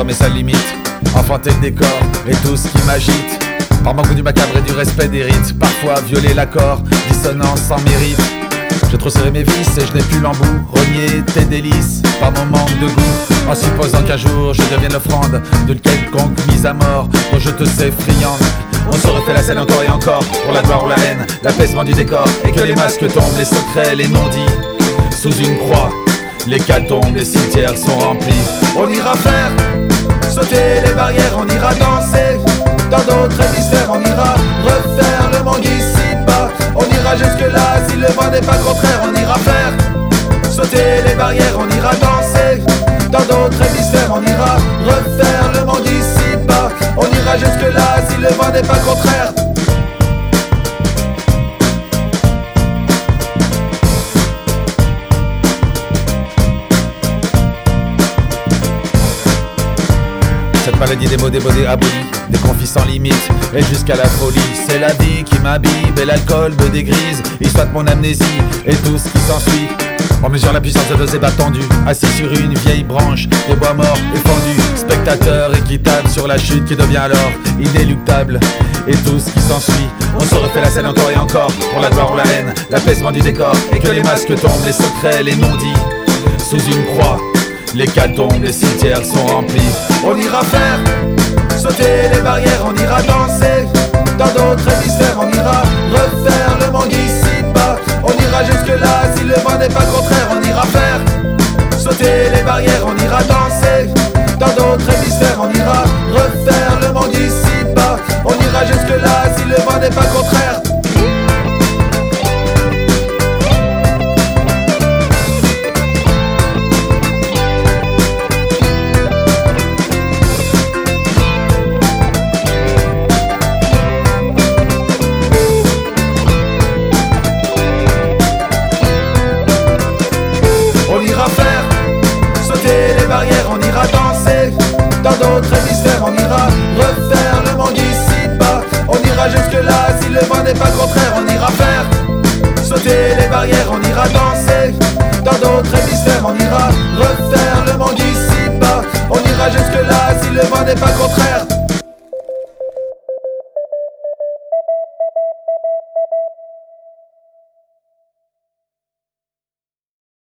dans mes sales limites, enfanter le décor et tout ce qui m'agite. Par manque du macabre et du respect des rites, parfois violer l'accord, dissonance sans mérite. J'ai trop serré mes vis et je n'ai plus l'embout, renier tes délices par mon manque de goût, en supposant qu'un jour je devienne l'offrande d'une quelconque mise à mort dont je te sais friande. On se refait la scène encore et encore, pour la gloire ou la haine, l'apaisement du décor, et que les masques tombent, les secrets, les non-dits, sous une croix, les catacombes, les cimetières sont remplis. On ira faire sauter les barrières, on ira danser dans d'autres hémisphères, on ira refaire le monde ici-bas. On ira jusque-là si le vent n'est pas contraire, on ira faire sauter les barrières, on ira danser dans d'autres hémisphères, on ira refaire le monde ici-bas. On ira jusque-là si le vent n'est pas contraire. Cette maladie démodée abolie, des conflits sans limite et jusqu'à la folie. C'est la vie qui m'imbibe et l'alcool me dégrise. Il soit mon amnésie et tout ce qui s'ensuit. On mesure la puissance de nos ébats tendus, assis sur une vieille branche, des bois morts et fendus. Spectateur équitable sur la chute qui devient alors inéluctable et tout ce qui s'ensuit. On se refait la scène encore et encore, pour la gloire ou la haine, l'apaisement du décor, et que les masques tombent, les secrets, les non-dits, sous une croix. Les catacombes, les cimetières sont remplis. On ira faire sauter les barrières, on ira danser dans d'autres hémisphères, on ira refaire le monde ici-bas. On ira jusque-là si le vent n'est pas contraire, on ira faire sauter les barrières, on ira danser dans d'autres hémisphères, on ira refaire le monde ici-bas. On ira jusque-là si le vent n'est pas contraire. On ira danser dans d'autres hémisphères, on ira refaire le monde ici-bas. On ira jusque-là si le vent n'est pas contraire, on ira faire sauter les barrières, on ira danser dans d'autres hémisphères, on ira refaire le monde ici-bas. On ira jusque-là si le vent n'est pas contraire.